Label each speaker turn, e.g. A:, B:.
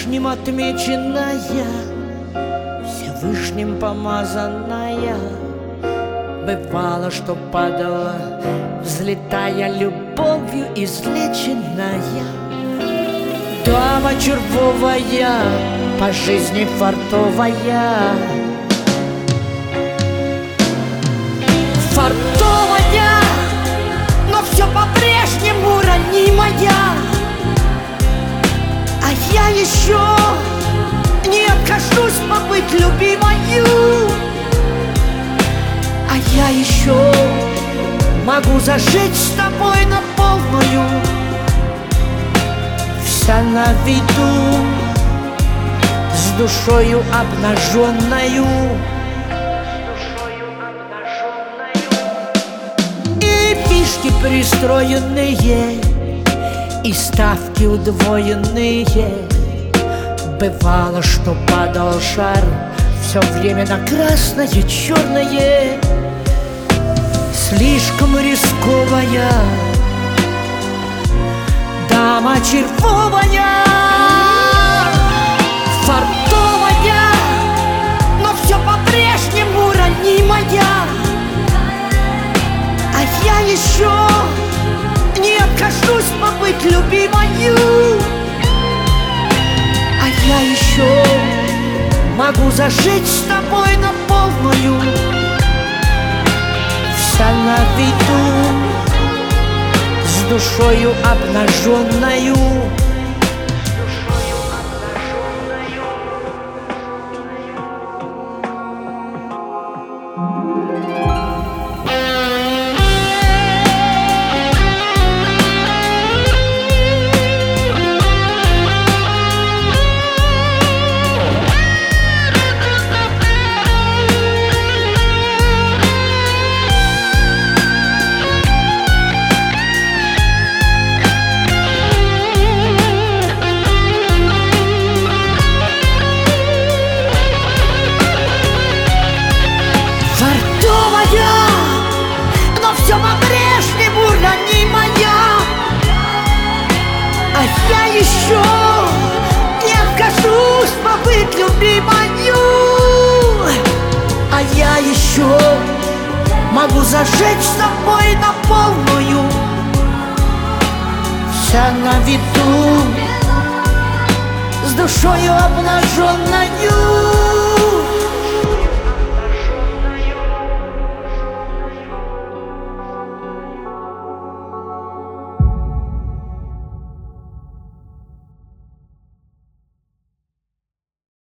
A: Всевышним отмеченная, Всевышним помазанная. Бывало, что падала, взлетая любовью излеченная. Дама червовая, по жизни фартовая. Фартовая, но все по-прежнему ранимая. А я еще не откажусь побыть любимою. А я еще могу зажить с тобой на полную. Вся на виду, с душою обнаженною. И фишки пристроенные, и ставки удвоенные. Бывало, что падал шар, все время на красное, черное. Слишком рисковая дама червовая. Фартовая, но все по-прежнему ранимая. А я еще не откажусь побыть любимою. А я еще могу зажить с тобой на полную. Вся на виду, с душою обнаженною. Но все по-прежнему ранимая. А я еще не откажусь побыть любимою. А я еще могу зажечь с тобой на полную. Вся на виду, с душою обнаженною.